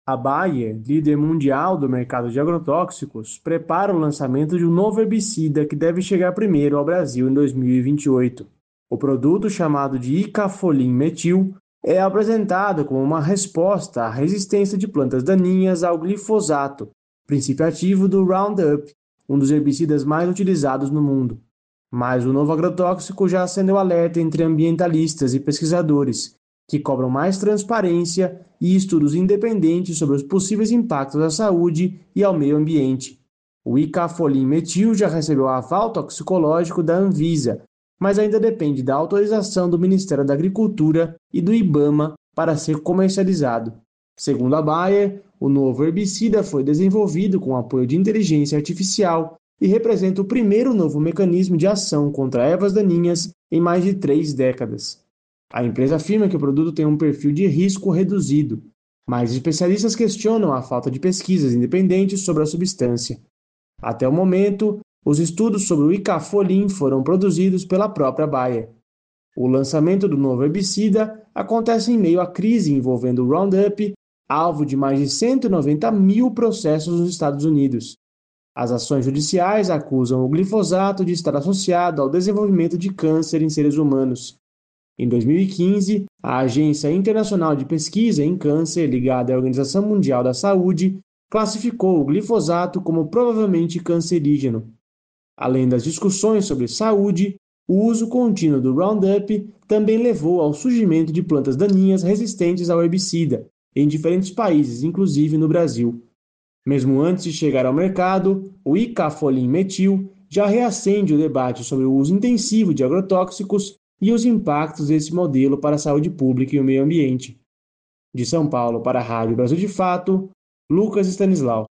A Bayer, líder mundial do mercado de agrotóxicos, prepara o lançamento de um novo herbicida que deve chegar primeiro ao Brasil em 2028. O produto, chamado de Icafolin-metil, é apresentado como uma resposta à resistência de plantas daninhas ao glifosato, princípio ativo do Roundup, um dos herbicidas mais utilizados no mundo. Mas o novo agrotóxico já acendeu alerta entre ambientalistas e pesquisadores, que cobram mais transparência e estudos independentes sobre os possíveis impactos à saúde e ao meio ambiente. O Icafolin-metil já recebeu aval toxicológico da Anvisa, mas ainda depende da autorização do Ministério da Agricultura e do IBAMA para ser comercializado. Segundo a Bayer, o novo herbicida foi desenvolvido com apoio de inteligência artificial e representa o primeiro novo mecanismo de ação contra ervas daninhas em mais de 3 décadas. A empresa afirma que o produto tem um perfil de risco reduzido, mas especialistas questionam a falta de pesquisas independentes sobre a substância. Até o momento, os estudos sobre o Icafolin foram produzidos pela própria Bayer. O lançamento do novo herbicida acontece em meio à crise envolvendo o Roundup, alvo de mais de 190 mil processos nos Estados Unidos. As ações judiciais acusam o glifosato de estar associado ao desenvolvimento de câncer em seres humanos. Em 2015, a Agência Internacional de Pesquisa em Câncer, ligada à Organização Mundial da Saúde, classificou o glifosato como provavelmente cancerígeno. Além das discussões sobre saúde, o uso contínuo do Roundup também levou ao surgimento de plantas daninhas resistentes ao herbicida, em diferentes países, inclusive no Brasil. Mesmo antes de chegar ao mercado, o Icafolin-metil já reacende o debate sobre o uso intensivo de agrotóxicos e os impactos desse modelo para a saúde pública e o meio ambiente. De São Paulo para a Rádio Brasil de Fato, Lucas Stanislau.